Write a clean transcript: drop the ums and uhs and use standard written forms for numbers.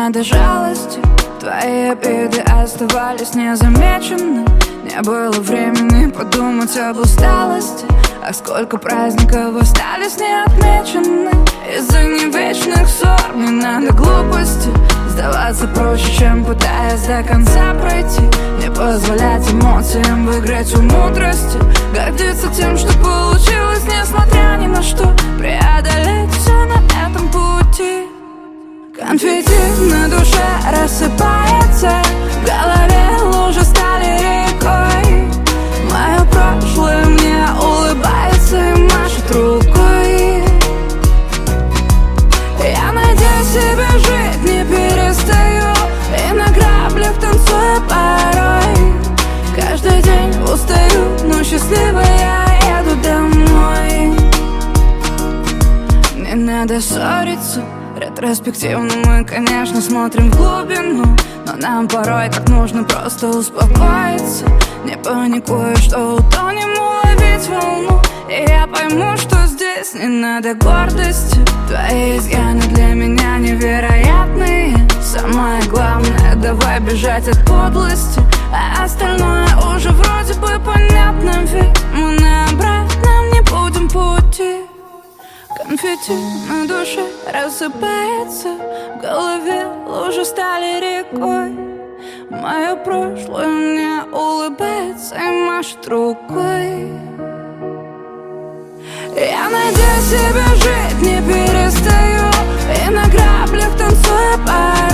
надо жалости. Твои обиды оставались незамечены. Не было времени подумать об усталости. А сколько праздников остались неотмечены. Из-за невечных ссор не надо глупости. Сдаваться проще, чем пытаясь до конца пройти. Не позволять эмоциям выиграть у мудрости. Гордиться тем, что получилось, несмотря ни на что. Преодолеть все на этом пути. Конфетти на душе рассыпается. В голове лужи стали рекой. Мое прошлое мне улыбается и машет рукой. Я надеюсь себе жить не перестаю. И на граблях танцую порой. Каждый день устаю, но счастливая еду домой. Не надо ссориться. Ретроспективно мы, конечно, смотрим в глубину. Но нам порой так нужно просто успокоиться. Не паникуя, что утонем, уловить волну. И я пойму, что здесь не надо гордости. Твои изъяны для меня невероятные. Самое главное, давай бежать от подлости. А остальное уже вроде бы понятно. Ведь мы на обратном не будем пути. Конфетти на душе рассыпается. В голове лужи стали рекой. Мое прошлое мне улыбается и машет рукой. Я надеюсь себе жить не перестаю. И на граблях танцую порой.